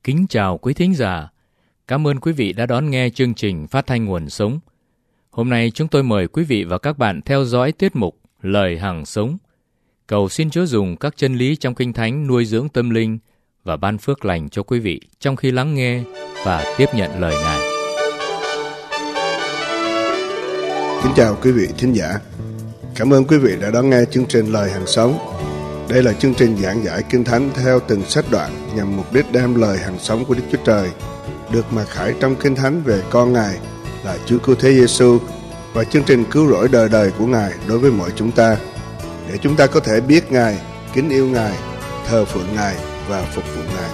Kính chào quý thính giả. Cảm ơn quý vị đã đón nghe chương trình Phát thanh Nguồn Sống. Hôm nay chúng tôi mời quý vị và các bạn theo dõi tiết mục Lời Hằng Sống. Cầu xin Chúa dùng các chân lý trong Kinh Thánh nuôi dưỡng tâm linh và ban phước lành cho quý vị trong khi lắng nghe và tiếp nhận lời Ngài. Kính chào quý vị thính giả. Cảm ơn quý vị đã đón nghe chương trình Lời Hằng Sống. Đây là chương trình giảng giải Kinh Thánh theo từng sách đoạn nhằm mục đích đem lời hằng sống của Đức Chúa Trời được mặc khải trong Kinh Thánh về con Ngài là Chúa Cứu Thế Giêsu và chương trình cứu rỗi đời đời của Ngài đối với mọi chúng ta, để chúng ta có thể biết Ngài, kính yêu Ngài, thờ phượng Ngài và phục vụ Ngài.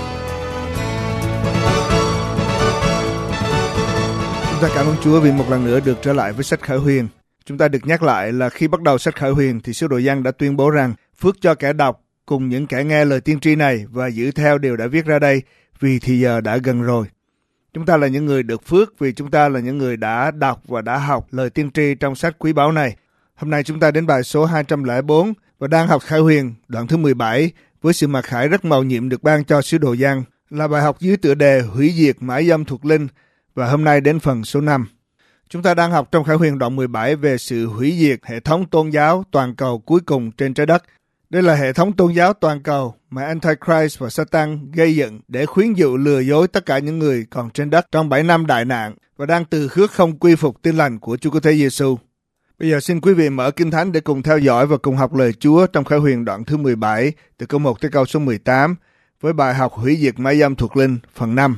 Chúng ta cảm ơn Chúa vì một lần nữa được trở lại với sách Khải Huyền. Chúng ta được nhắc lại là khi bắt đầu sách Khải Huyền thì sứ đồ Giăng đã tuyên bố rằng phước cho kẻ đọc cùng những kẻ nghe lời tiên tri này và giữ theo điều đã viết ra đây, vì thì giờ đã gần rồi. Chúng ta là những người được phước vì chúng ta là những người đã đọc và đã học lời tiên tri trong sách quý báu này. Hôm nay chúng ta đến bài số 204 và đang học Khải Huyền đoạn thứ 17 với sự mặc khải rất mầu nhiệm được ban cho sứ đồ Giăng, là bài học dưới tựa đề Hủy diệt mãi dâm thuộc linh, và hôm nay đến phần số 5. Chúng ta đang học trong Khải Huyền đoạn 17 về sự hủy diệt hệ thống tôn giáo toàn cầu cuối cùng trên trái đất. Đây là hệ thống tôn giáo toàn cầu mà Antichrist và Satan gây dựng để khuyến dụ lừa dối tất cả những người còn trên đất trong 7 năm đại nạn và đang từ khước không quy phục tin lành của Chúa Cứu Thế Giêsu. Bây giờ xin quý vị mở Kinh Thánh để cùng theo dõi và cùng học lời Chúa trong Khải Huyền đoạn thứ 17 từ câu 1 tới câu số 18 với bài học Hủy diệt mãi dâm thuộc linh phần 5.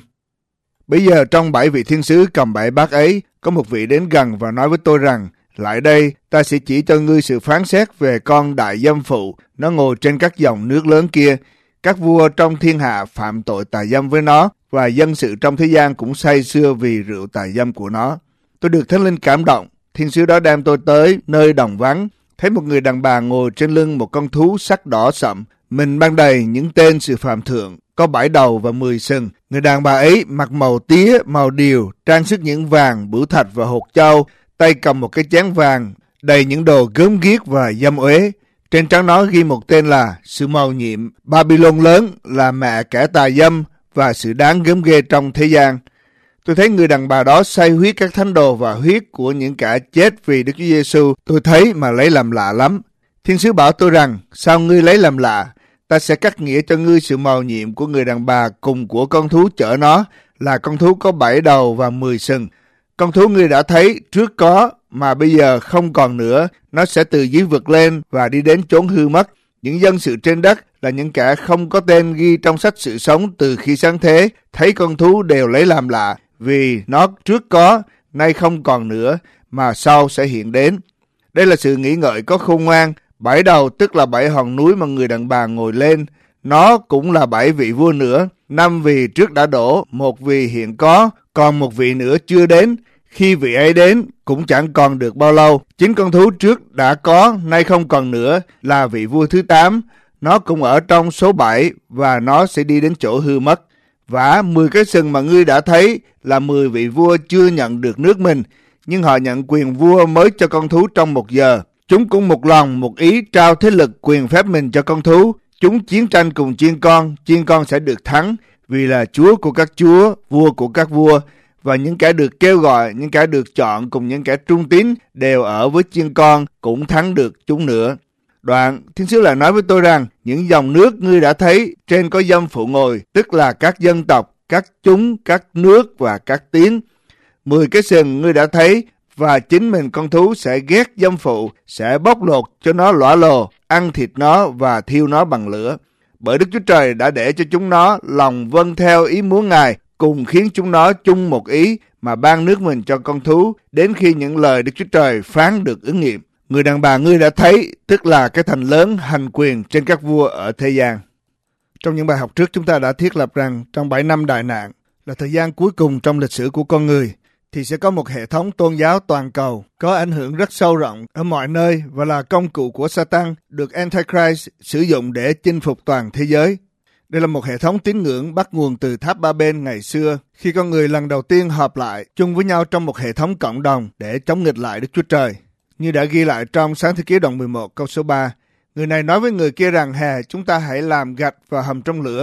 Bây giờ trong 7 vị thiên sứ cầm 7 bát ấy, có một vị đến gần và nói với tôi rằng: lại đây, ta sẽ chỉ cho ngươi sự phán xét về con đại dâm phụ, nó ngồi trên các dòng nước lớn kia. Các vua trong thiên hạ phạm tội tà dâm với nó, và dân sự trong thế gian cũng say sưa vì rượu tà dâm của nó. Tôi được Thánh Linh cảm động, thiên sứ đó đem tôi tới nơi đồng vắng, thấy một người đàn bà ngồi trên lưng một con thú sắc đỏ sậm, mình mang đầy những tên sự phạm thượng, có 7 đầu và 10 sừng. Người đàn bà ấy mặc màu tía, màu điều, trang sức những vàng, bửu thạch và hột châu, tay cầm một cái chén vàng đầy những đồ gớm ghiếc và dâm uế. Trên trán nó ghi một tên là sự mầu nhiệm, Babylon lớn, là mẹ kẻ tà dâm và sự đáng gớm ghê trong thế gian. Tôi thấy người đàn bà đó say huyết các thánh đồ và huyết của những kẻ chết vì Đức Chúa Giêsu. Tôi thấy mà lấy làm lạ lắm. Thiên sứ bảo tôi rằng: sao ngươi lấy làm lạ? Ta sẽ cắt nghĩa cho ngươi sự mầu nhiệm của người đàn bà cùng của con thú chở nó, là con thú có 7 đầu và 10 sừng. Con thú ngươi đã thấy trước có, mà bây giờ không còn nữa, nó sẽ từ dưới vực lên và đi đến chốn hư mất. Những dân sự trên đất là những kẻ không có tên ghi trong sách sự sống từ khi sáng thế, thấy con thú đều lấy làm lạ, vì nó trước có, nay không còn nữa, mà sau sẽ hiện đến. Đây là sự nghĩ ngợi có khôn ngoan. 7 đầu tức là 7 hòn núi mà người đàn bà ngồi lên. Nó cũng là 7 vị vua nữa. 5 vị trước đã đổ, 1 vị hiện có, còn 1 vị nữa chưa đến. Khi vị ấy đến cũng chẳng còn được bao lâu. Chính con thú trước đã có, nay không còn nữa, là vị vua thứ 8. Nó cũng ở trong số 7 và nó sẽ đi đến chỗ hư mất. Và 10 cái sừng mà ngươi đã thấy là 10 vị vua chưa nhận được nước mình, nhưng họ nhận quyền vua mới cho con thú trong 1 giờ. Chúng cũng một lòng một ý trao thế lực quyền phép mình cho con thú. Chúng chiến tranh cùng chiên con sẽ được thắng, vì là Chúa của các chúa, vua của các vua. Và những kẻ được kêu gọi, những kẻ được chọn cùng những kẻ trung tín đều ở với chiên con, cũng thắng được chúng nữa. Đoạn, thiên sứ lại nói với tôi rằng: những dòng nước ngươi đã thấy trên có dâm phụ ngồi, tức là các dân tộc, các chúng, các nước và các tiếng. 10 cái sừng ngươi đã thấy, và chính mình con thú sẽ ghét dâm phụ, sẽ bóc lột cho nó lõa lồ, ăn thịt nó và thiêu nó bằng lửa. Bởi Đức Chúa Trời đã để cho chúng nó lòng vâng theo ý muốn Ngài, cùng khiến chúng nó chung một ý mà ban nước mình cho con thú, đến khi những lời Đức Chúa Trời phán được ứng nghiệm. Người đàn bà ngươi đã thấy, tức là cái thành lớn hành quyền trên các vua ở thế gian. Trong những bài học trước, chúng ta đã thiết lập rằng trong 7 năm đại nạn là thời gian cuối cùng trong lịch sử của con người, thì sẽ có một hệ thống tôn giáo toàn cầu có ảnh hưởng rất sâu rộng ở mọi nơi và là công cụ của Satan được Antichrist sử dụng để chinh phục toàn thế giới. Đây là một hệ thống tín ngưỡng bắt nguồn từ tháp Ba-bên ngày xưa, khi con người lần đầu tiên họp lại chung với nhau trong một hệ thống cộng đồng để chống nghịch lại Đức Chúa Trời. Như đã ghi lại trong Sáng Thế Ký đoạn 11 câu số 3, người này nói với người kia rằng: hè, chúng ta hãy làm gạch và hầm trong lửa,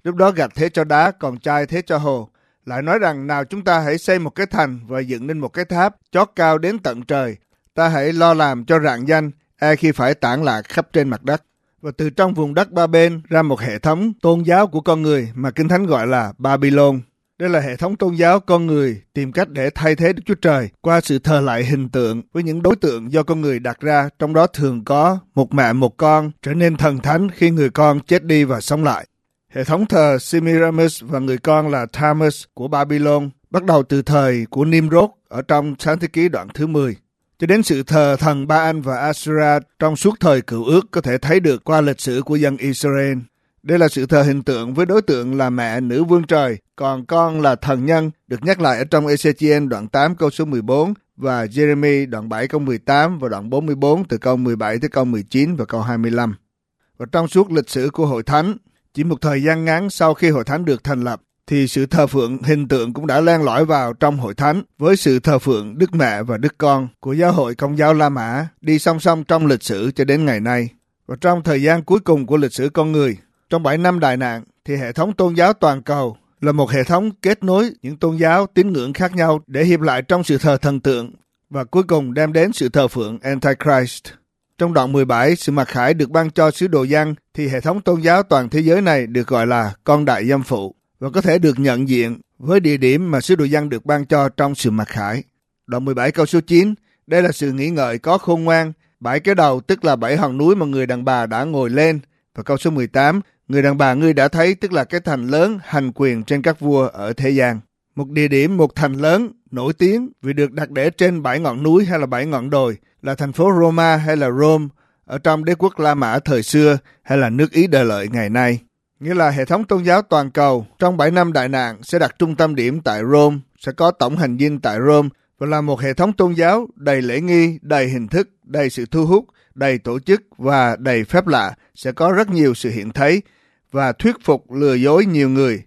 Lúc đó gạch thế cho đá, còn chai thế cho hồ. Lại nói rằng nào chúng ta hãy xây một cái thành và dựng nên một cái tháp chót cao đến tận trời. Ta hãy lo làm cho rạng danh, e khi phải tản lạc khắp trên mặt đất. Và từ trong vùng đất ba bên ra một hệ thống tôn giáo của con người mà Kinh Thánh gọi là Babylon. Đây là hệ thống tôn giáo con người tìm cách để thay thế Đức Chúa Trời qua sự thờ lại hình tượng với những đối tượng do con người đặt ra, trong đó thường có một mẹ một con trở nên thần thánh khi người con chết đi và sống lại. Hệ thống thờ Semiramis và người con là Tammuz của Babylon bắt đầu từ thời của Nimrod ở trong Sáng Thế Ký đoạn thứ 10. Cho đến sự thờ thần Baal và Asherah trong suốt thời Cựu Ước có thể thấy được qua lịch sử của dân Israel. Đây là sự thờ hình tượng với đối tượng là mẹ nữ vương trời, còn con là thần nhân, được nhắc lại ở trong Ê-xê-chi-ên đoạn 8 câu số 14 và Giê-rê-mi đoạn 7 câu 18 và đoạn 44 từ câu 17 tới câu 19 và câu 25. Và trong suốt lịch sử của Hội Thánh, chỉ một thời gian ngắn sau khi Hội Thánh được thành lập, thì sự thờ phượng hình tượng cũng đã len lỏi vào trong Hội Thánh với sự thờ phượng Đức Mẹ và Đức Con của giáo hội Công giáo La Mã đi song song trong lịch sử cho đến ngày nay. Và trong thời gian cuối cùng của lịch sử con người, trong 7 năm đại nạn, thì hệ thống tôn giáo toàn cầu là một hệ thống kết nối những tôn giáo tín ngưỡng khác nhau để hiệp lại trong sự thờ thần tượng và cuối cùng đem đến sự thờ phượng Antichrist. Trong đoạn 17, sự mặc khải được ban cho sứ đồ Giăng thì hệ thống tôn giáo toàn thế giới này được gọi là con đại dâm phụ và có thể được nhận diện với địa điểm mà sứ đồ Giăng được ban cho trong sự mặc khải. Đoạn 17 câu số 9, đây là sự nghĩ ngợi có khôn ngoan, 7 cái đầu tức là 7 hòn núi mà người đàn bà đã ngồi lên. Và câu số 18, người đàn bà ngươi đã thấy tức là cái thành lớn hành quyền trên các vua ở thế gian. Một địa điểm, một thành lớn nổi tiếng vì được đặt để trên 7 ngọn núi hay là 7 ngọn đồi là thành phố Roma hay là Rome ở trong đế quốc La Mã thời xưa hay là nước Ý đời lợi ngày nay. Nghĩa là hệ thống tôn giáo toàn cầu trong 7 năm đại nạn sẽ đặt trung tâm điểm tại Rome, sẽ có tổng hành dinh tại Rome và là một hệ thống tôn giáo đầy lễ nghi, đầy hình thức, đầy sự thu hút, đầy tổ chức và đầy phép lạ, sẽ có rất nhiều sự hiện thấy và thuyết phục lừa dối nhiều người.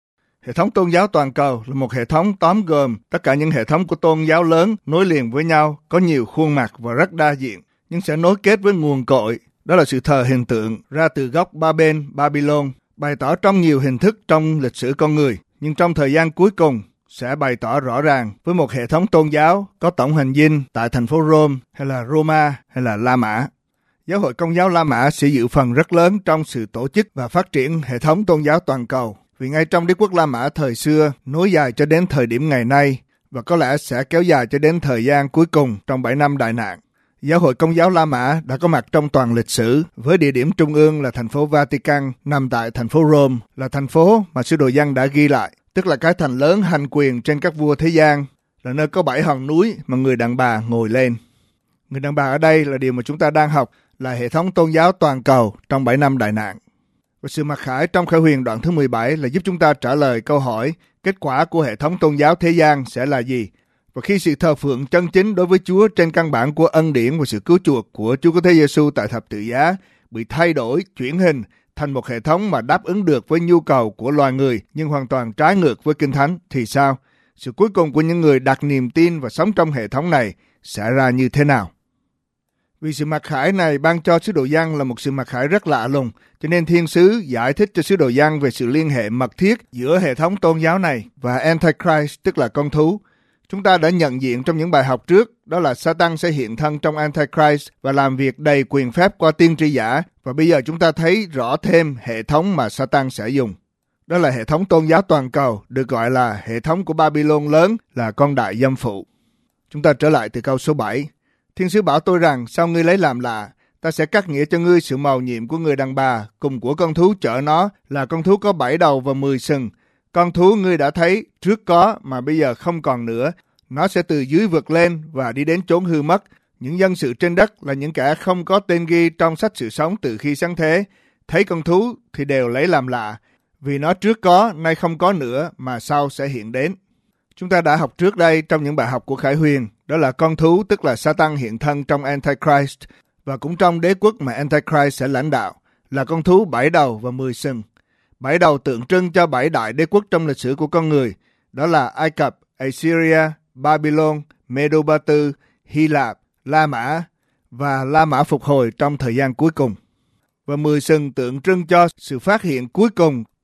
Hệ thống tôn giáo toàn cầu là một hệ thống tóm gồm tất cả những hệ thống của tôn giáo lớn nối liền với nhau, có nhiều khuôn mặt và rất đa diện, nhưng sẽ nối kết với nguồn cội, đó là sự thờ hình tượng ra từ gốc ba bên Babylon, bày tỏ trong nhiều hình thức trong lịch sử con người, nhưng trong thời gian cuối cùng sẽ bày tỏ rõ ràng với một hệ thống tôn giáo có tổng hành dinh tại thành phố Rome hay là Roma hay là La Mã. Giáo hội Công giáo La Mã sẽ giữ phần rất lớn trong sự tổ chức và phát triển hệ thống tôn giáo toàn cầu. Vì ngay trong đế quốc La Mã thời xưa nối dài cho đến thời điểm ngày nay và có lẽ sẽ kéo dài cho đến thời gian cuối cùng trong 7 năm đại nạn. Giáo hội Công giáo La Mã đã có mặt trong toàn lịch sử với địa điểm trung ương là thành phố Vatican nằm tại thành phố Rome, là thành phố mà sứ đồ Giăng đã ghi lại, tức là cái thành lớn hành quyền trên các vua thế gian, là nơi có 7 hòn núi mà người đàn bà ngồi lên. Người đàn bà ở đây là điều mà chúng ta đang học, là hệ thống tôn giáo toàn cầu trong 7 năm đại nạn. Và sự mặc khải trong Khải Huyền đoạn thứ 17 là giúp chúng ta trả lời câu hỏi kết quả của hệ thống tôn giáo thế gian sẽ là gì. Và khi sự thờ phượng chân chính đối với Chúa trên căn bản của ân điển và sự cứu chuộc của Chúa Cứu Thế Giêsu tại thập tự giá bị thay đổi, chuyển hình thành một hệ thống mà đáp ứng được với nhu cầu của loài người nhưng hoàn toàn trái ngược với Kinh Thánh thì sao? Sự cuối cùng của những người đặt niềm tin và sống trong hệ thống này sẽ ra như thế nào? Vì sự mặc khải này ban cho sứ đồ Giăng là một sự mặc khải rất lạ lùng, cho nên thiên sứ giải thích cho sứ đồ Giăng về sự liên hệ mật thiết giữa hệ thống tôn giáo này và Antichrist, tức là con thú. Chúng ta đã nhận diện trong những bài học trước, đó là Satan sẽ hiện thân trong Antichrist và làm việc đầy quyền phép qua tiên tri giả, và bây giờ chúng ta thấy rõ thêm hệ thống mà Satan sẽ dùng. Đó là hệ thống tôn giáo toàn cầu, được gọi là hệ thống của Babylon lớn, là con đại dâm phụ. Chúng ta trở lại từ câu số 7. Thiên sứ bảo tôi rằng, sao ngươi lấy làm lạ? Ta sẽ cắt nghĩa cho ngươi sự mầu nhiệm của người đàn bà, cùng của con thú chở nó, là con thú có 7 đầu và 10 sừng. Con thú ngươi đã thấy trước có mà bây giờ không còn nữa. Nó sẽ từ dưới vượt lên và đi đến chốn hư mất. Những dân sự trên đất là những kẻ không có tên ghi trong sách sự sống từ khi sáng thế. Thấy con thú thì đều lấy làm lạ, vì nó trước có, nay không có nữa mà sau sẽ hiện đến. Chúng ta đã học trước đây trong những bài học của Khải Huyền, đó là con thú tức là Satan hiện thân trong Antichrist và cũng trong đế quốc mà Antichrist sẽ lãnh đạo, là con thú 7 đầu và 10 sừng. 7 đầu tượng trưng cho 7 đại đế quốc trong lịch sử của con người, đó là Ai Cập, Assyria, Babylon, Medo-Ba Tư, Hy Lạp, La Mã và La Mã phục hồi trong thời gian cuối cùng. Và 10 sừng tượng trưng cho sự phát hiện cuối cùng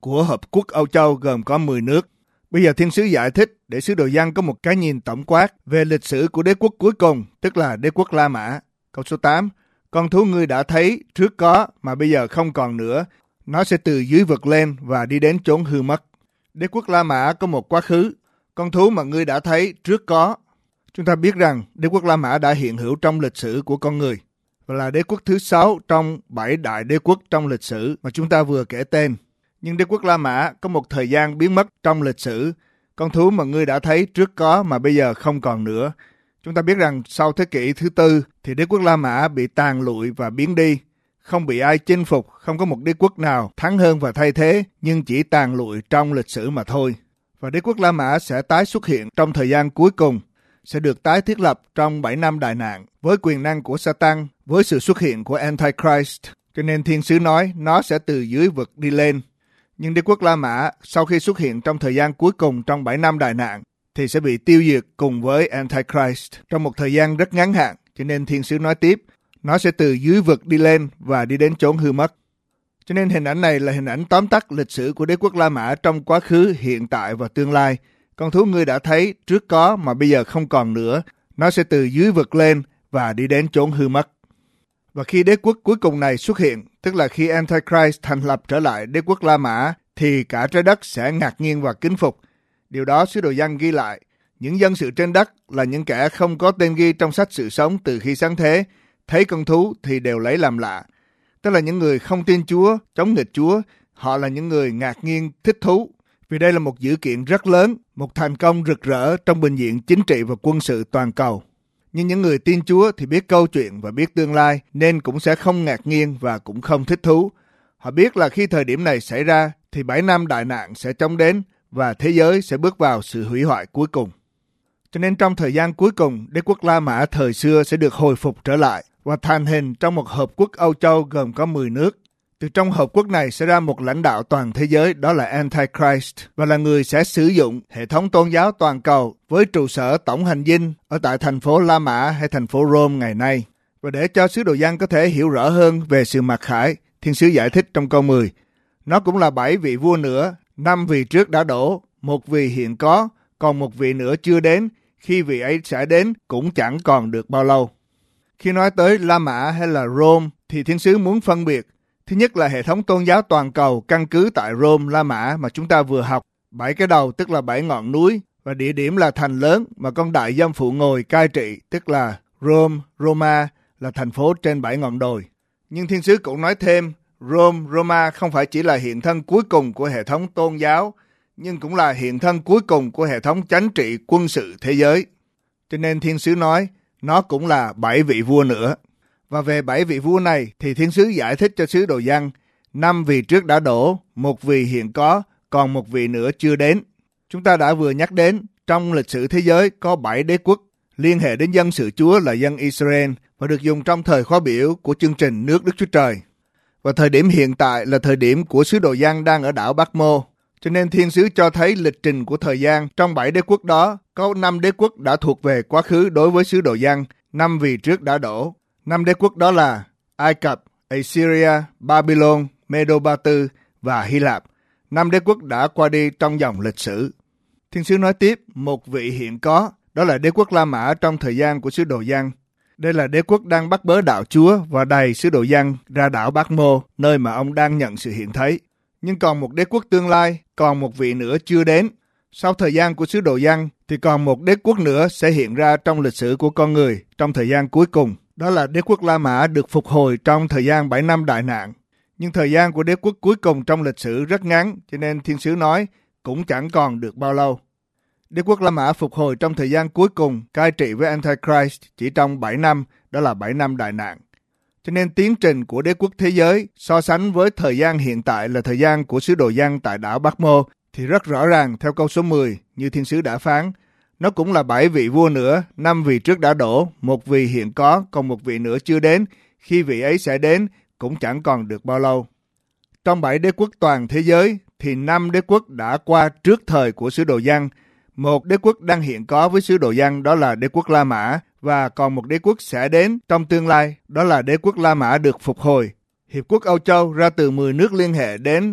của Hợp quốc Âu Châu gồm có 10 nước. Bây giờ thiên sứ giải thích để sứ đồ Giăng có một cái nhìn tổng quát về lịch sử của đế quốc cuối cùng, tức là đế quốc La Mã. Câu số 8, con thú ngươi đã thấy trước có mà bây giờ không còn nữa, nó sẽ từ dưới vực lên và đi đến chốn hư mất. Đế quốc La Mã có một quá khứ, con thú mà ngươi đã thấy trước có. Chúng ta biết rằng đế quốc La Mã đã hiện hữu trong lịch sử của con người và là đế quốc thứ 6 trong 7 đại đế quốc trong lịch sử mà chúng ta vừa kể tên. Nhưng đế quốc La Mã có một thời gian biến mất trong lịch sử. Con thú mà ngươi đã thấy trước có mà bây giờ không còn nữa. Chúng ta biết rằng sau thế kỷ thứ 4 thì đế quốc La Mã bị tàn lụi và biến đi. Không bị ai chinh phục, không có một đế quốc nào thắng hơn và thay thế, nhưng chỉ tàn lụi trong lịch sử mà thôi. Và đế quốc La Mã sẽ tái xuất hiện trong thời gian cuối cùng, sẽ được tái thiết lập trong 7 năm đại nạn, với quyền năng của Satan, với sự xuất hiện của Antichrist. Cho nên thiên sứ nói nó sẽ từ dưới vực đi lên. Nhưng đế quốc La Mã sau khi xuất hiện trong thời gian cuối cùng trong 7 năm đại nạn thì sẽ bị tiêu diệt cùng với Antichrist trong một thời gian rất ngắn hạn. Cho nên thiên sứ nói tiếp, nó sẽ từ dưới vực đi lên và đi đến chốn hư mất. Cho nên hình ảnh này là hình ảnh tóm tắt lịch sử của đế quốc La Mã trong quá khứ, hiện tại và tương lai. Con thú ngươi đã thấy trước có mà bây giờ không còn nữa, nó sẽ từ dưới vực lên và đi đến chốn hư mất. Và khi đế quốc cuối cùng này xuất hiện, tức là khi Antichrist thành lập trở lại đế quốc La Mã, thì cả trái đất sẽ ngạc nhiên và kính phục. Điều đó sứ đồ Giăng ghi lại. Những dân sự trên đất là những kẻ không có tên ghi trong sách sự sống từ khi sáng thế, thấy con thú thì đều lấy làm lạ. Tức là những người không tin Chúa, chống nghịch Chúa, họ là những người ngạc nhiên, thích thú. Vì đây là một dữ kiện rất lớn, một thành công rực rỡ trong bình diện chính trị và quân sự toàn cầu. Nhưng những người tin Chúa thì biết câu chuyện và biết tương lai, nên cũng sẽ không ngạc nhiên và cũng không thích thú. Họ biết là khi thời điểm này xảy ra, thì 7 năm đại nạn sẽ chóng đến và thế giới sẽ bước vào sự hủy hoại cuối cùng. Cho nên trong thời gian cuối cùng, đế quốc La Mã thời xưa sẽ được hồi phục trở lại và thành hình trong một hợp quốc Âu Châu gồm có 10 nước. Từ trong hợp quốc này sẽ ra một lãnh đạo toàn thế giới, đó là Antichrist, và là người sẽ sử dụng hệ thống tôn giáo toàn cầu với trụ sở tổng hành dinh ở tại thành phố La Mã hay thành phố Rome ngày nay. Và để cho sứ đồ Giăng có thể hiểu rõ hơn về sự mặc khải, thiên sứ giải thích trong câu 10. Nó cũng là 7 vị vua nữa, 5 vị trước đã đổ, 1 vị hiện có, còn 1 vị nữa chưa đến, khi vị ấy sẽ đến cũng chẳng còn được bao lâu. Khi nói tới La Mã hay là Rome thì thiên sứ muốn phân biệt. Thứ nhất là hệ thống tôn giáo toàn cầu căn cứ tại Rome, La Mã mà chúng ta vừa học. 7 cái đầu tức là 7 ngọn núi và địa điểm là thành lớn mà con đại dâm phụ ngồi cai trị tức là Rome, Roma là thành phố trên 7 ngọn đồi. Nhưng thiên sứ cũng nói thêm Rome, Roma không phải chỉ là hiện thân cuối cùng của hệ thống tôn giáo nhưng cũng là hiện thân cuối cùng của hệ thống chính trị quân sự thế giới. Cho nên thiên sứ nói nó cũng là 7 vị vua nữa. Và về 7 vị vua này thì thiên sứ giải thích cho sứ đồ Giăng 5 vị trước đã đổ, 1 vị hiện có, còn 1 vị nữa chưa đến. Chúng ta đã vừa nhắc đến trong lịch sử thế giới có 7 đế quốc liên hệ đến dân sự Chúa là dân Israel và được dùng trong thời khóa biểu của chương trình nước Đức Chúa Trời. Và thời điểm hiện tại là thời điểm của sứ đồ Giăng đang ở đảo Bắc Mô. Cho nên thiên sứ cho thấy lịch trình của thời gian trong 7 đế quốc đó có 5 đế quốc đã thuộc về quá khứ đối với sứ đồ Giăng, 5 vị trước đã đổ. 5 đế quốc đó là Ai Cập, Assyria, Babylon, Medo-Ba Tư và Hy Lạp. 5 đế quốc đã qua đi trong dòng lịch sử. Thiên sứ nói tiếp, 1 vị hiện có, đó là đế quốc La Mã trong thời gian của sứ đồ Giăng. Đây là đế quốc đang bắt bớ đạo Chúa và đày sứ đồ Giăng ra đảo Bác Mô, nơi mà ông đang nhận sự hiện thấy. Nhưng còn một đế quốc tương lai, còn 1 vị nữa chưa đến. Sau thời gian của sứ đồ Giăng thì còn một đế quốc nữa sẽ hiện ra trong lịch sử của con người trong thời gian cuối cùng. Đó là đế quốc La Mã được phục hồi trong thời gian 7 năm đại nạn. Nhưng thời gian của đế quốc cuối cùng trong lịch sử rất ngắn, cho nên thiên sứ nói cũng chẳng còn được bao lâu. Đế quốc La Mã phục hồi trong thời gian cuối cùng cai trị với Antichrist chỉ trong 7 năm, đó là 7 năm đại nạn. Cho nên tiến trình của đế quốc thế giới so sánh với thời gian hiện tại là thời gian của sứ đồ Giăng tại đảo Bắc Mô thì rất rõ ràng theo câu số 10 như thiên sứ đã phán. Nó cũng là 7 vị vua nữa, 5 vị trước đã đổ, 1 vị hiện có, còn 1 vị nữa chưa đến. Khi vị ấy sẽ đến, cũng chẳng còn được bao lâu. Trong 7 đế quốc toàn thế giới, thì 5 đế quốc đã qua trước thời của sứ đồ Giăng. 1 đế quốc đang hiện có với sứ đồ Giăng, đó là đế quốc La Mã, và còn một đế quốc sẽ đến trong tương lai, đó là đế quốc La Mã được phục hồi. Hiệp quốc Âu Châu ra từ 10 nước liên hệ đến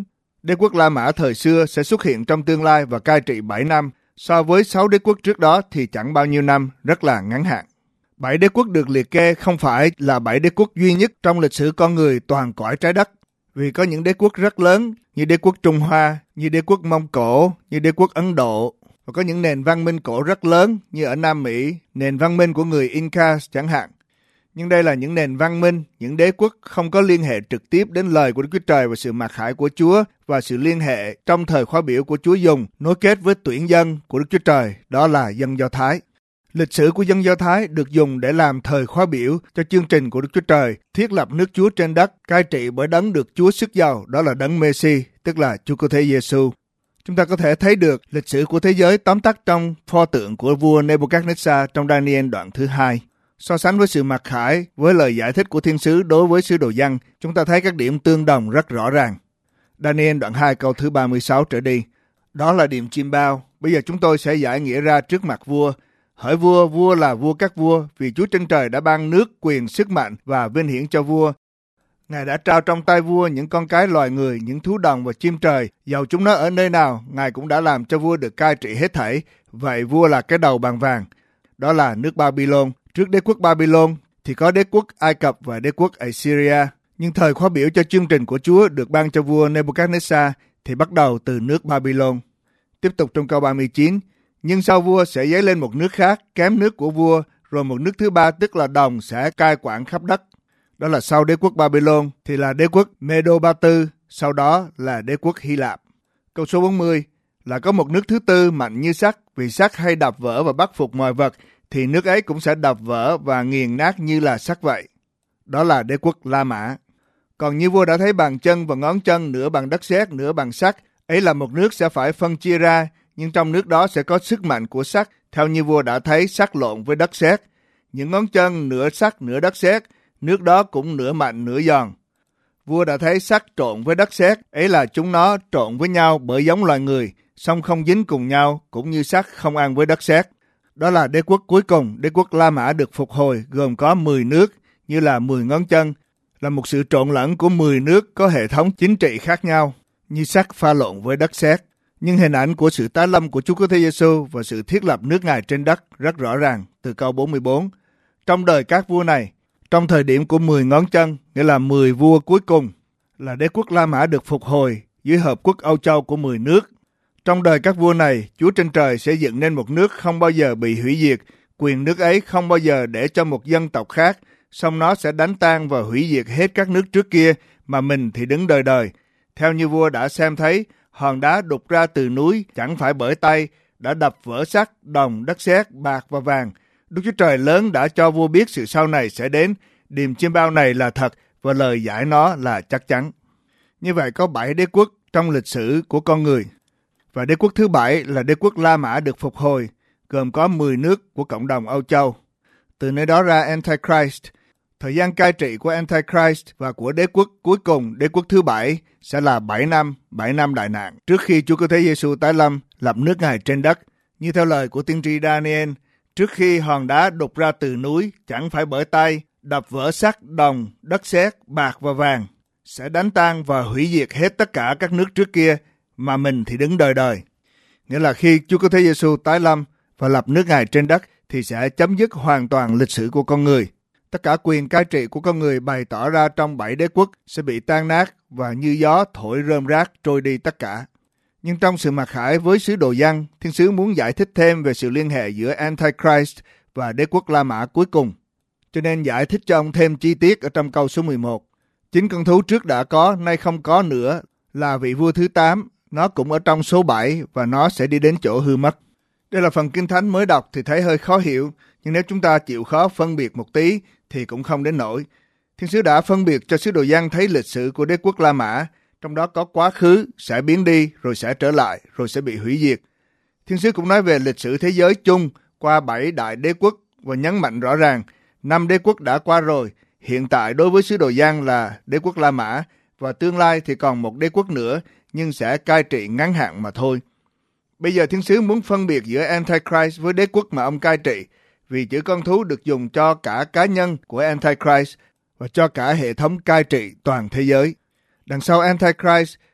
Đế quốc La Mã thời xưa sẽ xuất hiện trong tương lai và cai trị 7 năm, so với 6 đế quốc trước đó thì chẳng bao nhiêu năm, rất là ngắn hạn. 7 đế quốc được liệt kê không phải là 7 đế quốc duy nhất trong lịch sử con người toàn cõi trái đất, vì có những đế quốc rất lớn như đế quốc Trung Hoa, như đế quốc Mông Cổ, như đế quốc Ấn Độ, và có những nền văn minh cổ rất lớn như ở Nam Mỹ, nền văn minh của người Inca chẳng hạn. Nhưng đây là những nền văn minh, những đế quốc không có liên hệ trực tiếp đến lời của Đức Chúa Trời và sự mặc khải của Chúa và sự liên hệ trong thời khóa biểu của Chúa dùng nối kết với tuyển dân của Đức Chúa Trời, đó là dân Do Thái. Lịch sử của dân Do Thái được dùng để làm thời khóa biểu cho chương trình của Đức Chúa Trời thiết lập nước Chúa trên đất, cai trị bởi đấng được Chúa sức giàu, đó là đấng Messi, tức là Chúa Cứu Thế Giêsu. Chúng ta có thể thấy được lịch sử của thế giới tóm tắt trong pho tượng của vua Nebuchadnezzar trong Daniel đoạn thứ 2. So sánh với sự mặc khải, với lời giải thích của thiên sứ đối với sứ đồ Giăng, chúng ta thấy các điểm tương đồng rất rõ ràng. Daniel đoạn 2 câu thứ 36 trở đi. Đó là điểm chim bao. Bây giờ chúng tôi sẽ giải nghĩa ra trước mặt vua. Hỡi vua, vua là vua các vua, vì Chúa trên trời đã ban nước, quyền, sức mạnh và vinh hiển cho vua. Ngài đã trao trong tay vua những con cái loài người, những thú đồng và chim trời, dầu chúng nó ở nơi nào, Ngài cũng đã làm cho vua được cai trị hết thảy. Vậy vua là cái đầu bằng vàng. Đó là nước Babylon. Trước đế quốc Babylon thì có đế quốc Ai Cập và đế quốc Assyria. Nhưng thời khóa biểu cho chương trình của Chúa được ban cho vua Nebuchadnezzar thì bắt đầu từ nước Babylon. Tiếp tục trong câu 39. Nhưng sau vua sẽ dấy lên một nước khác, kém nước của vua, rồi một nước thứ ba tức là đồng sẽ cai quản khắp đất. Đó là sau đế quốc Babylon thì là đế quốc Medo-Ba-tư, sau đó là đế quốc Hy Lạp. Câu số 40 là có một nước thứ tư mạnh như sắt, vì sắt hay đập vỡ và bắt phục mọi vật, thì nước ấy cũng sẽ đập vỡ và nghiền nát như là sắt vậy. Đó là đế quốc La Mã. Còn như vua đã thấy bàn chân và ngón chân nửa bằng đất sét, nửa bằng sắt, ấy là một nước sẽ phải phân chia ra, nhưng trong nước đó sẽ có sức mạnh của sắt, theo như vua đã thấy sắt lộn với đất sét. Những ngón chân nửa sắt, nửa đất sét, nước đó cũng nửa mạnh, nửa giòn. Vua đã thấy sắt trộn với đất sét, ấy là chúng nó trộn với nhau bởi giống loài người, song không dính cùng nhau, cũng như sắt không ăn với đất sét. Đó là đế quốc cuối cùng, đế quốc La Mã được phục hồi, gồm có 10 nước, như là 10 ngón chân, là một sự trộn lẫn của 10 nước có hệ thống chính trị khác nhau, như sắt pha lộn với đất sét. Nhưng hình ảnh của sự tái lâm của Chúa Cứu Thế Giêsu và sự thiết lập nước Ngài trên đất rất rõ ràng từ câu 44. Trong đời các vua này, trong thời điểm của 10 ngón chân, nghĩa là 10 vua cuối cùng, là đế quốc La Mã được phục hồi dưới hợp quốc Âu Châu của 10 nước. Trong đời các vua này, Chúa trên trời sẽ dựng nên một nước không bao giờ bị hủy diệt, quyền nước ấy không bao giờ để cho một dân tộc khác, song nó sẽ đánh tan và hủy diệt hết các nước trước kia, mà mình thì đứng đời đời. Theo như vua đã xem thấy, hòn đá đục ra từ núi chẳng phải bởi tay, đã đập vỡ sắt, đồng, đất sét, bạc và vàng. Đức Chúa Trời lớn đã cho vua biết sự sau này sẽ đến, điềm chiêm bao này là thật và lời giải nó là chắc chắn. Như vậy có 7 đế quốc trong lịch sử của con người. Và đế quốc thứ 7 là đế quốc La Mã được phục hồi, gồm có 10 nước của cộng đồng Âu Châu. Từ nơi đó ra Antichrist. Thời gian cai trị của Antichrist và của đế quốc cuối cùng, đế quốc thứ 7, sẽ là 7 năm đại nạn, trước khi Chúa Cứu Thế Giêsu tái lâm, lập nước Ngài trên đất. Như theo lời của tiên tri Daniel, trước khi hòn đá đục ra từ núi, chẳng phải bởi tay, đập vỡ sắt, đồng, đất sét, bạc và vàng, sẽ đánh tan và hủy diệt hết tất cả các nước trước kia, mà mình thì đứng đời đời. Nghĩa là khi Chúa Cứu Thế Giêsu tái lâm và lập nước Ngài trên đất, thì sẽ chấm dứt hoàn toàn lịch sử của con người. Tất cả quyền cai trị của con người bày tỏ ra trong 7 đế quốc sẽ bị tan nát và như gió thổi rơm rác trôi đi tất cả. Nhưng trong sự mặc khải với sứ đồ Giăng, thiên sứ muốn giải thích thêm về sự liên hệ giữa Antichrist và đế quốc La Mã cuối cùng. Cho nên giải thích cho ông thêm chi tiết ở trong câu số 11. Chính con thú trước đã có, nay không có nữa, là vị vua thứ 8, nó cũng ở trong số 7 và nó sẽ đi đến chỗ hư mất. Đây là phần Kinh Thánh mới đọc thì thấy hơi khó hiểu, nhưng nếu chúng ta chịu khó phân biệt một tí thì cũng không đến nỗi. Thiên sứ đã phân biệt cho sứ đồ Giăng thấy lịch sử của đế quốc La Mã, trong đó có quá khứ, sẽ biến đi, rồi sẽ trở lại, rồi sẽ bị hủy diệt. Thiên sứ cũng nói về lịch sử thế giới chung qua 7 đại đế quốc và nhấn mạnh rõ ràng 5 đế quốc đã qua rồi, hiện tại đối với sứ đồ Giăng là đế quốc La Mã, và tương lai thì còn một đế quốc nữa, nhưng sẽ cai trị ngắn hạn mà thôi. Bây giờ thiên sứ muốn phân biệt giữa Antichrist với đế quốc mà ông cai trị, vì chữ con thú được dùng cho cả cá nhân của Antichrist và cho cả hệ thống cai trị toàn thế giới. Đằng sau Antichrist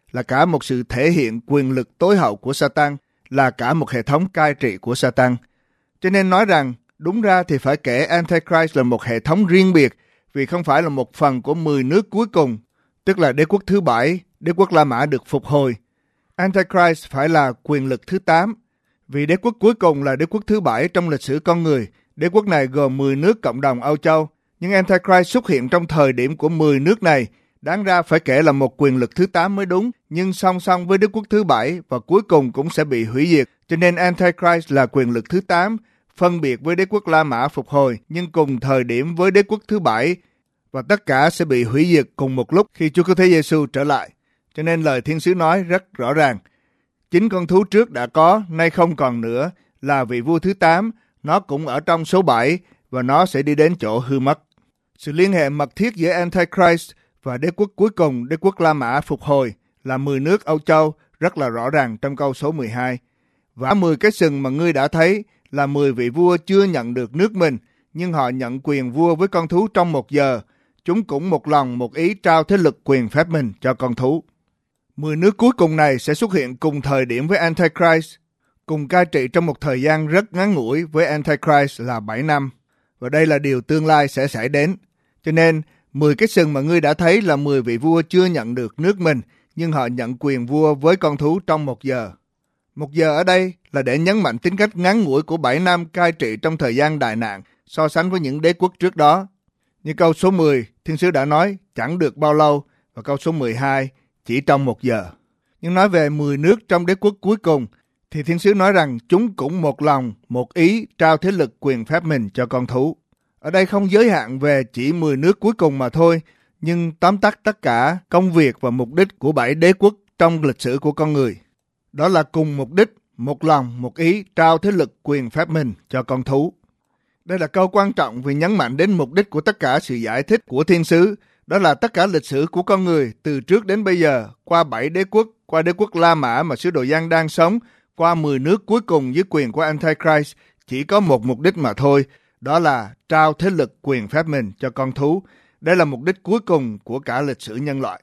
là cả một sự thể hiện quyền lực tối hậu của Satan, là cả một hệ thống cai trị của Satan. Cho nên nói rằng, đúng ra thì phải kể Antichrist là một hệ thống riêng biệt, vì không phải là một phần của 10 nước cuối cùng, tức là đế quốc thứ 7, đế quốc La Mã được phục hồi. Antichrist phải là quyền lực thứ 8, vì đế quốc cuối cùng là đế quốc thứ 7 trong lịch sử con người. Đế quốc này gồm 10 nước cộng đồng Âu Châu, nhưng Antichrist xuất hiện trong thời điểm của 10 nước này, đáng ra phải kể là một quyền lực thứ 8 mới đúng, nhưng song song với đế quốc thứ 7 và cuối cùng cũng sẽ bị hủy diệt. Cho nên Antichrist là quyền lực thứ 8, phân biệt với đế quốc La Mã phục hồi, nhưng cùng thời điểm với đế quốc thứ 7, và tất cả sẽ bị hủy diệt cùng một lúc khi Chúa Cứu Thế Giêsu trở lại. Cho nên lời Thiên sứ nói rất rõ ràng, chính con thú trước đã có, nay không còn nữa, là vị vua thứ 8, nó cũng ở trong số 7 và nó sẽ đi đến chỗ hư mất. Sự liên hệ mật thiết giữa Antichrist và đế quốc cuối cùng, đế quốc La Mã phục hồi, là 10 nước Âu Châu, rất là rõ ràng trong câu số 12. Và 10 cái sừng mà ngươi đã thấy là 10 vị vua chưa nhận được nước mình, nhưng họ nhận quyền vua với con thú trong 1 giờ. Chúng cũng một lòng một ý trao thế lực quyền phép mình cho con thú. 10 nước cuối cùng này sẽ xuất hiện cùng thời điểm với Antichrist, cùng cai trị trong một thời gian rất ngắn ngủi với Antichrist là 7 năm. Và đây là điều tương lai sẽ xảy đến. Cho nên, 10 cái sừng mà ngươi đã thấy là 10 vị vua chưa nhận được nước mình, nhưng họ nhận quyền vua với con thú trong 1 giờ. 1 giờ ở đây là để nhấn mạnh tính cách ngắn ngủi của 7 năm cai trị trong thời gian đại nạn so sánh với những đế quốc trước đó. Như câu số 10, Thiên sứ đã nói chẳng được bao lâu, và câu số 12 chỉ trong 1 giờ. Nhưng nói về 10 nước trong đế quốc cuối cùng, thì Thiên sứ nói rằng chúng cũng một lòng, một ý trao thế lực quyền phép mình cho con thú. Ở đây không giới hạn về chỉ 10 nước cuối cùng mà thôi, nhưng tóm tắt tất cả công việc và mục đích của 7 đế quốc trong lịch sử của con người. Đó là cùng mục đích, một lòng, một ý trao thế lực quyền phép mình cho con thú. Đây là câu quan trọng vì nhấn mạnh đến mục đích của tất cả sự giải thích của thiên sứ. Đó là tất cả lịch sử của con người từ trước đến bây giờ, qua 7 đế quốc, qua đế quốc La Mã mà sứ đồ Giăng đang sống, qua 10 nước cuối cùng dưới quyền của Antichrist, chỉ có một mục đích mà thôi, đó là trao thế lực quyền phép mình cho con thú. Đây là mục đích cuối cùng của cả lịch sử nhân loại.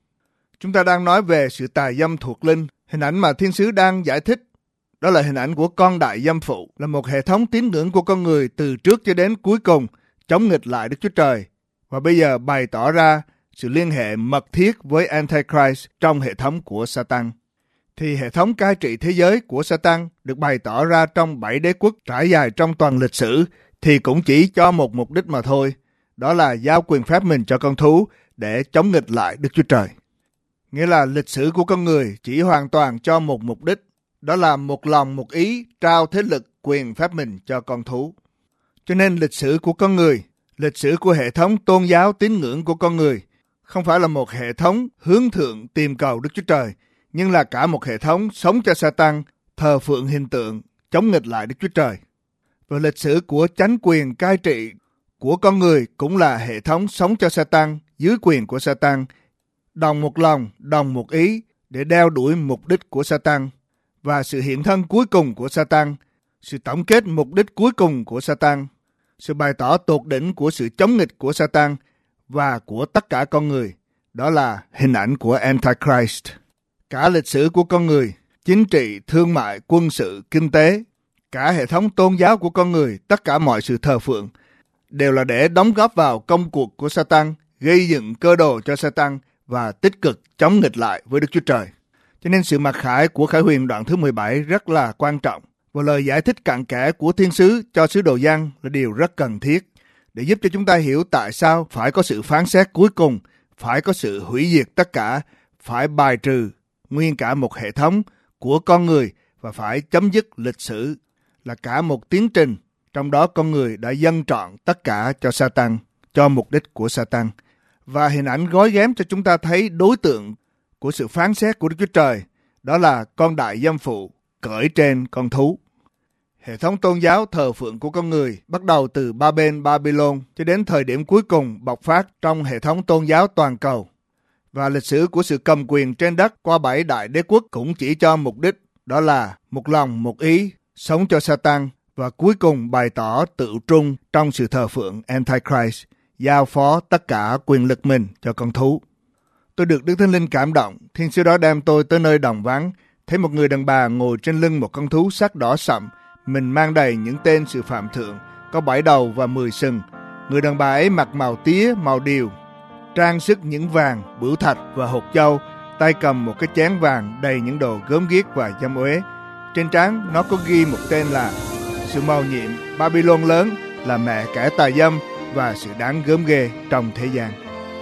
Chúng ta đang nói về sự tà dâm thuộc linh. Hình ảnh mà thiên sứ đang giải thích, đó là hình ảnh của con đại dâm phụ, là một hệ thống tín ngưỡng của con người từ trước cho đến cuối cùng, chống nghịch lại Đức Chúa Trời. Và bây giờ bày tỏ ra sự liên hệ mật thiết với Antichrist trong hệ thống của Satan. Thì hệ thống cai trị thế giới của Satan được bày tỏ ra trong 7 đế quốc trải dài trong toàn lịch sử, thì cũng chỉ cho một mục đích mà thôi, đó là giao quyền phép mình cho con thú để chống nghịch lại Đức Chúa Trời. Nghĩa là lịch sử của con người chỉ hoàn toàn cho một mục đích, đó là một lòng một ý trao thế lực quyền phép mình cho con thú. Cho nên lịch sử của con người, lịch sử của hệ thống tôn giáo tín ngưỡng của con người không phải là một hệ thống hướng thượng tìm cầu Đức Chúa Trời, nhưng là cả một hệ thống sống cho Satan, thờ phượng hình tượng, chống nghịch lại Đức Chúa Trời. Và lịch sử của chánh quyền cai trị của con người cũng là hệ thống sống cho Satan, dưới quyền của Satan, đồng một lòng, đồng một ý để đeo đuổi mục đích của Satan và sự hiện thân cuối cùng của Satan, sự tổng kết mục đích cuối cùng của Satan, sự bày tỏ tột đỉnh của sự chống nghịch của Satan và của tất cả con người. Đó là hình ảnh của Antichrist. Cả lịch sử của con người, chính trị, thương mại, quân sự, kinh tế, cả hệ thống tôn giáo của con người, tất cả mọi sự thờ phượng đều là để đóng góp vào công cuộc của Satan, gây dựng cơ đồ cho Satan và tích cực chống nghịch lại với Đức Chúa Trời. Cho nên sự mặc khải của Khải Huyền đoạn thứ 17 rất là quan trọng, và lời giải thích cặn kẽ của thiên sứ cho sứ đồ Giăng là điều rất cần thiết để giúp cho chúng ta hiểu tại sao phải có sự phán xét cuối cùng, phải có sự hủy diệt tất cả, phải bài trừ nguyên cả một hệ thống của con người và phải chấm dứt lịch sử, là cả một tiến trình. Trong đó con người đã dâng trọn tất cả cho Satan, cho mục đích của Satan. Và hình ảnh gói ghém cho chúng ta thấy đối tượng của sự phán xét của Đức Chúa Trời, đó là con đại dâm phụ cởi trên con thú. Hệ thống tôn giáo thờ phượng của con người bắt đầu từ ba bên Babylon cho đến thời điểm cuối cùng bộc phát trong hệ thống tôn giáo toàn cầu. Và lịch sử của sự cầm quyền trên đất qua 7 đại đế quốc cũng chỉ cho mục đích, đó là một lòng một ý, sống cho Satan và cuối cùng bày tỏ tự trung trong sự thờ phượng Antichrist, giao phó tất cả quyền lực mình cho con thú. Tôi được Đức Thánh Linh cảm động, thiên sứ đó đem tôi tới nơi đồng vắng, thấy một người đàn bà ngồi trên lưng một con thú sắc đỏ sậm, mình mang đầy những tên sự phạm thượng, có 7 đầu và 10 sừng. Người đàn bà ấy mặc màu tía, màu điều, trang sức những vàng, bửu thạch và hột châu, tay cầm một cái chén vàng đầy những đồ gớm ghiếc và dâm uế. Trên trán nó có ghi một tên là sự mầu nhiệm, Babylon lớn, là mẹ kẻ tà dâm và sự đáng gớm ghê trong thế gian.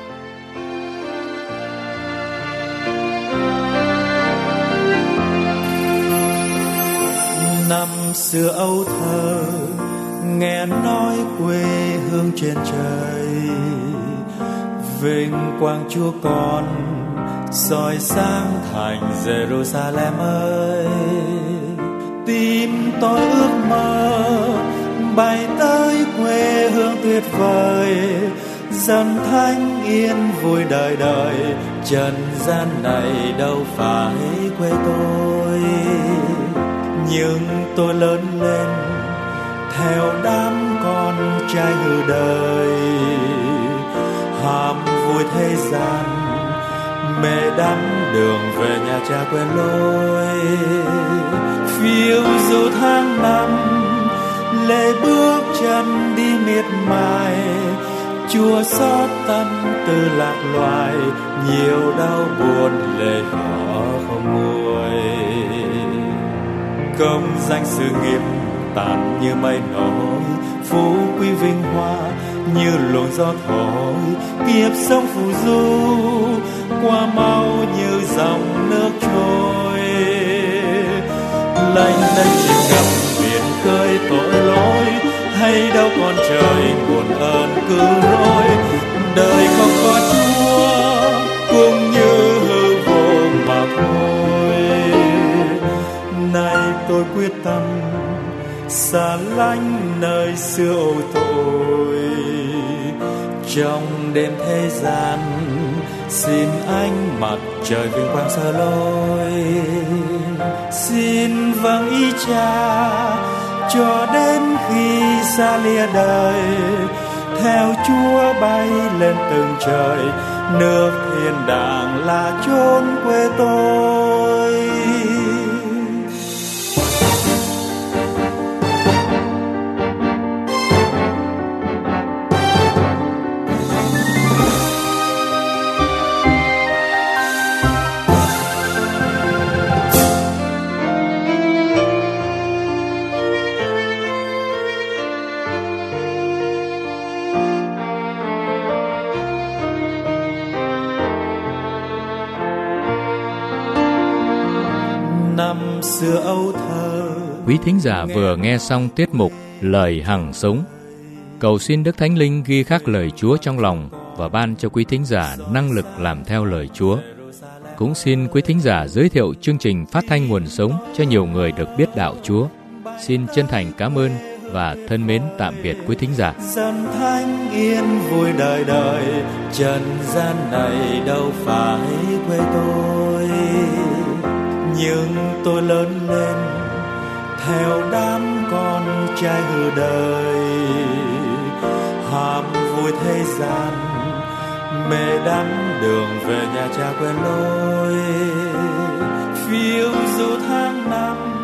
Năm xưa âu thơ nghe nói quê hương trên trời, vinh quang Chúa Con soi sáng thành Jerusalem ơi. Tim tôi ước mơ bay tới quê hương tuyệt vời, dân thánh yên vui đời đời, trần gian này đâu phải quê tôi. Nhưng tôi lớn lên theo đám con trai hư đời, ham vui thế gian, mê đắm đường về nhà cha quên lối. Phiêu du tháng năm, lê bước chân đi miệt mài, Chúa xót tâm tư lạc loài, nhiều đau buồn lệ khó không nguôi. Công danh sự nghiệp tàn như mây nổi, phú quý vinh hoa như luồng gió thổi, kiếp sống phù du qua mau như dòng nước trôi. Lênh đênh trên ngập biển khơi tội lỗi, hay đâu còn trời nguồn ơn cứu rỗi. Đời không có Chúa cũng như hư vô mà thôi. Nay tôi quyết tâm xa lánh nơi xưa ôi tội, trong đêm thế gian xin ánh mặt trời vinh quang soi lối. Xin vâng ý Cha cho đến khi xa lìa đời, theo Chúa bay lên từng trời, nước thiên đàng là chốn quê tôi. Năm xưa âu thơ. Quý thính giả vừa nghe xong tiết mục Lời Hằng Sống. Cầu xin Đức Thánh Linh ghi khắc lời Chúa trong lòng và ban cho quý thính giả năng lực làm theo lời Chúa. Cũng xin quý thính giả giới thiệu chương trình Phát thanh Nguồn Sống cho nhiều người được biết đạo Chúa. Xin chân thành cảm ơn và thân mến tạm biệt quý thính giả. Dân thánh yên vui đời đời, trần gian này đâu phải quê tôi. Nhưng tôi lớn lên theo đám con trai hư đời, ham vui thế gian, mê đắm đường về nhà cha quên lối. Phiêu du tháng năm,